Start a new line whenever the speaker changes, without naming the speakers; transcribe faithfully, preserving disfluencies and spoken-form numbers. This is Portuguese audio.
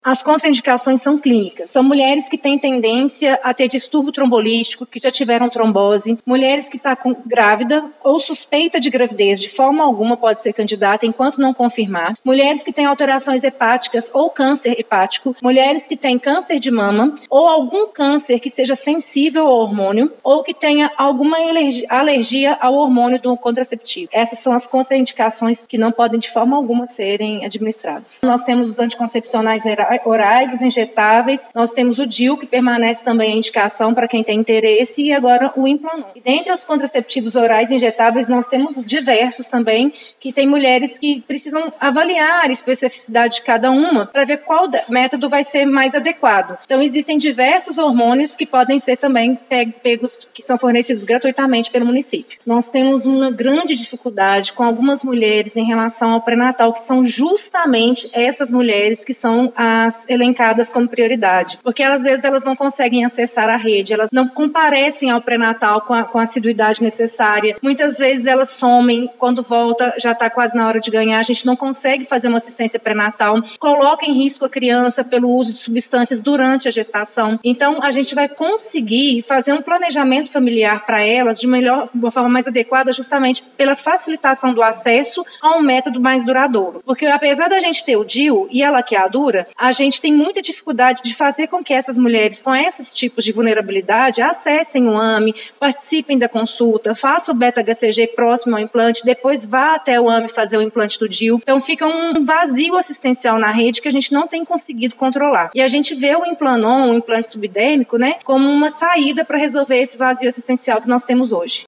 As contraindicações são clínicas. São mulheres que têm tendência a ter distúrbio trombolítico, que já tiveram trombose, mulheres que estão tá grávida ou suspeita de gravidez, de forma alguma pode ser candidata enquanto não confirmar, mulheres que têm alterações hepáticas ou câncer hepático, mulheres que têm câncer de mama ou algum câncer que seja sensível ao hormônio ou que tenha alguma alergia ao hormônio do contraceptivo. Essas são as contraindicações que não podem de forma alguma serem administradas. Nós temos os anticoncepcionais orais, os injetáveis, nós temos o D I U, que permanece também a indicação para quem tem interesse, e agora o Implanon. E dentre os contraceptivos orais injetáveis, nós temos diversos também, que tem mulheres que precisam avaliar a especificidade de cada uma para ver qual método vai ser mais adequado. Então, existem diversos hormônios que podem ser também pegos, que são fornecidos gratuitamente pelo município. Nós temos uma grande dificuldade com algumas mulheres em relação ao pré-natal, que são justamente essas mulheres que são a as elencadas como prioridade, porque às vezes elas não conseguem acessar a rede, elas não comparecem ao pré-natal com a, com a assiduidade necessária, muitas vezes elas somem, quando volta já está quase na hora de ganhar, a gente não consegue fazer uma assistência pré-natal, coloca em risco a criança pelo uso de substâncias durante a gestação, então a gente vai conseguir fazer um planejamento familiar para elas de melhor, de uma forma mais adequada, justamente pela facilitação do acesso a um método mais duradouro, porque apesar da gente ter o D I U e a laqueadura, a gente tem muita dificuldade de fazer com que essas mulheres com esses tipos de vulnerabilidade acessem o A M E, participem da consulta, façam o beta-H C G próximo ao implante, depois vá até o A M E fazer o implante do D I U. Então fica um vazio assistencial na rede que a gente não tem conseguido controlar. E a gente vê o Implanon, o implante subdérmico, né, como uma saída para resolver esse vazio assistencial que nós temos hoje.